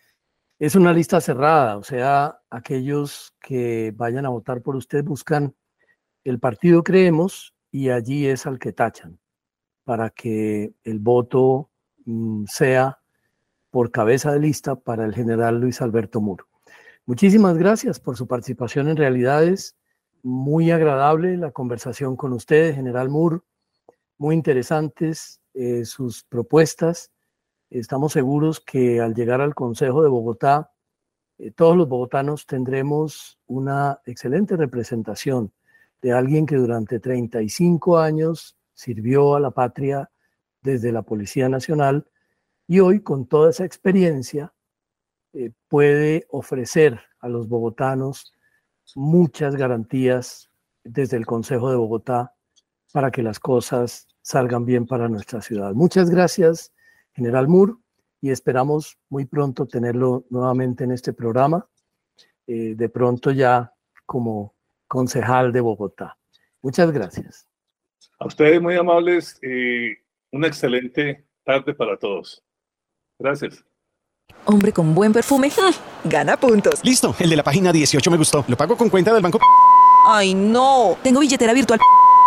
Es una lista cerrada, o sea, aquellos que vayan a votar por usted buscan el partido Creemos y allí es al que tachan para que el voto mm, sea por cabeza de lista para el general Luis Alberto Mur. Muchísimas gracias por su participación en Realidades. Muy agradable la conversación con usted, general Mur. Muy interesantes eh, sus propuestas. Estamos seguros que al llegar al Consejo de Bogotá, eh, todos los bogotanos tendremos una excelente representación de alguien que durante treinta y cinco años sirvió a la patria desde la Policía Nacional y hoy con toda esa experiencia eh, puede ofrecer a los bogotanos muchas garantías desde el Consejo de Bogotá para que las cosas salgan bien para nuestra ciudad. Muchas gracias, general Mur, y esperamos muy pronto tenerlo nuevamente en este programa, eh, de pronto ya como concejal de Bogotá. Muchas gracias. A ustedes muy amables y una excelente tarde para todos. Gracias. Hombre con buen perfume, gana puntos. Listo, el de la página dieciocho me gustó. Lo pago con cuenta del banco. Ay, no. Tengo billetera virtual.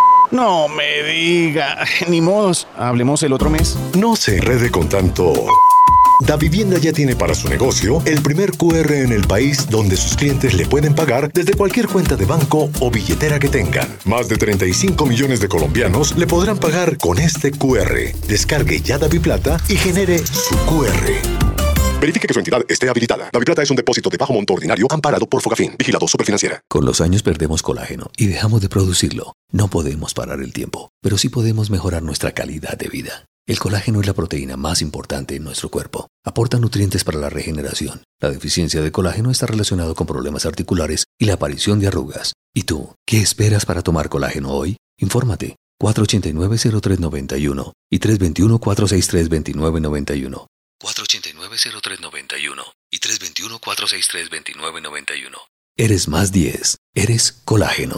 No me diga. Ni modos. Hablemos el otro mes. No se enrede con tanto. Davivienda ya tiene para su negocio el primer Q R en el país donde sus clientes le pueden pagar desde cualquier cuenta de banco o billetera que tengan. Más de treinta y cinco millones de colombianos le podrán pagar con este Q R. Descargue ya DaviPlata y genere su Q R. Verifique que su entidad esté habilitada. DaviPlata es un depósito de bajo monto ordinario amparado por Fogafín, vigilado Superfinanciera. Con los años perdemos colágeno y dejamos de producirlo. No podemos parar el tiempo, pero sí podemos mejorar nuestra calidad de vida. El colágeno es la proteína más importante en nuestro cuerpo. Aporta nutrientes para la regeneración. La deficiencia de colágeno está relacionada con problemas articulares y la aparición de arrugas. ¿Y tú, qué esperas para tomar colágeno hoy? Infórmate. cuatro ocho nueve, cero tres nueve uno y tres dos uno, cuatro seis tres, dos nueve nueve uno. cuatro ocho nueve, cero tres nueve uno y tres dos uno, cuatro seis tres, dos nueve nueve uno. Eres más diez. Eres colágeno.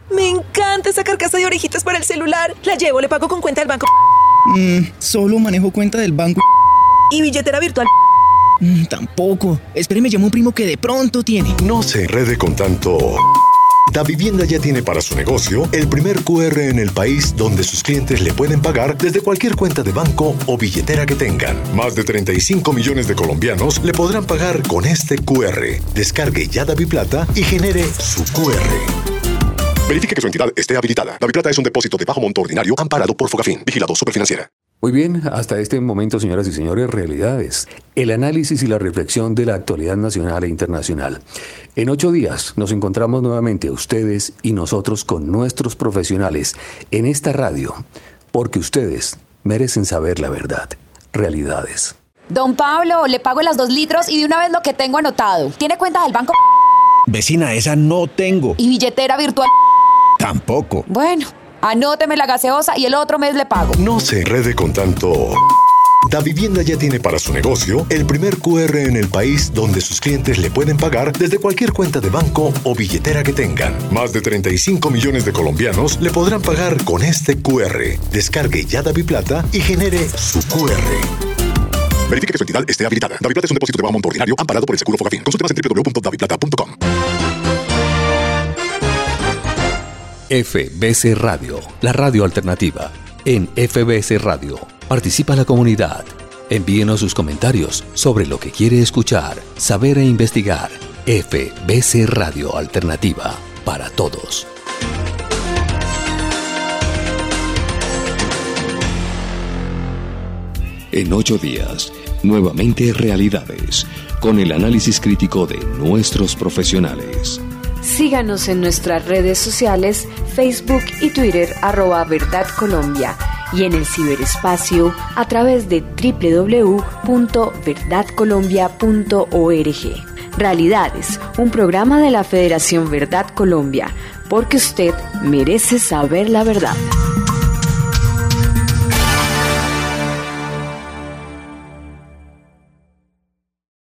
Me encanta esa carcasa de orejitas para el celular. La llevo, le pago con cuenta del banco. Mm, solo manejo cuenta del banco. ¿Y billetera virtual? Mm, tampoco. Espere, llamo a un primo que de pronto tiene. No se enrede con tanto. Davivienda ya tiene para su negocio el primer Q R en el país donde sus clientes le pueden pagar desde cualquier cuenta de banco o billetera que tengan. Más de treinta y cinco millones de colombianos le podrán pagar con este Q R. Descargue ya DaviPlata y genere su Q R. Verifique que su entidad esté habilitada. DaviPlata es un depósito de bajo monto ordinario amparado por Fogafín, vigilado Superfinanciera. Muy bien, hasta este momento, señoras y señores, realidades. El análisis y la reflexión de la actualidad nacional e internacional. En ocho días nos encontramos nuevamente ustedes y nosotros con nuestros profesionales en esta radio, porque ustedes merecen saber la verdad. Realidades. Don Pablo, le pago las dos litros y de una vez lo que tengo anotado. ¿Tiene cuenta del banco? Vecina, esa no tengo. ¿Y billetera virtual? Tampoco. Bueno, anóteme la gaseosa y el otro mes le pago. No se enrede con tanto. Davivienda ya tiene para su negocio el primer Q R en el país donde sus clientes le pueden pagar desde cualquier cuenta de banco o billetera que tengan. Más de treinta y cinco millones de colombianos le podrán pagar con este Q R. Descargue ya DaviPlata y genere su Q R. Verifique que su entidad esté habilitada. DaviPlata es un depósito de bajo monto ordinario amparado por el Seguro Fogafín. Consulte más en doble u doble u doble u punto daviplata punto com. F B C Radio, la radio alternativa. En F B C Radio, participa la comunidad. Envíenos sus comentarios sobre lo que quiere escuchar, saber e investigar. F B C Radio Alternativa, para todos. En ocho días, nuevamente realidades, con el análisis crítico de nuestros profesionales. Síganos en nuestras redes sociales, Facebook y Twitter, arroba Verdad Colombia, y en el ciberespacio a través de doble u doble u doble u punto verdad colombia punto org. Realidades, un programa de la Federación Verdad Colombia, porque usted merece saber la verdad.